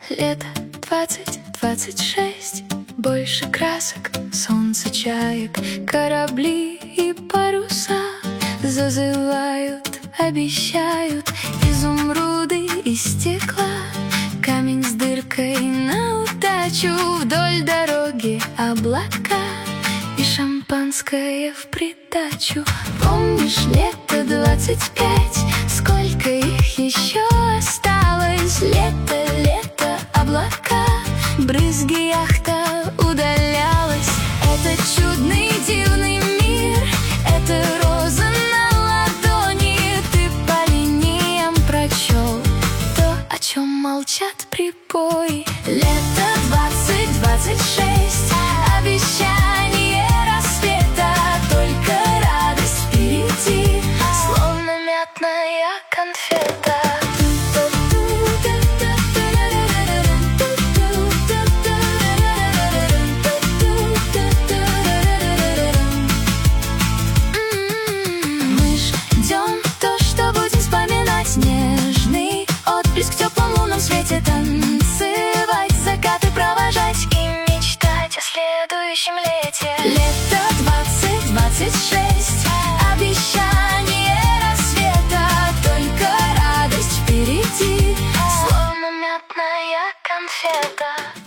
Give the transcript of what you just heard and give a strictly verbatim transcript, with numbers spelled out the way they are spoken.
Лето двадцать двадцать шесть. Больше красок, солнце, чаек, корабли и паруса зазывают, обещают изумруды из стекла. Камень с дыркой на удачу, вдоль дороги облака и шампанское в придачу. Помнишь лето двадцать пять? Сколько их еще осталось? Лето, лето, облака, брызги, яхта удалялась. Это чудный, дивный мир, это роза на ладони. Ты по линиям прочел то, о чем молчат прибои. Лето двадцать двадцать шесть. Обещание рассвета, только радость впереди, словно мятная конфета. Мы ждем то, что будем вспоминать, нежный отблеск в теплом лунном свете, танцевать, закаты провожать и мечтать о следующем лете. Лето двадцать двадцать шесть. Обещание рассвета, только радость впереди, словно мятная конфета.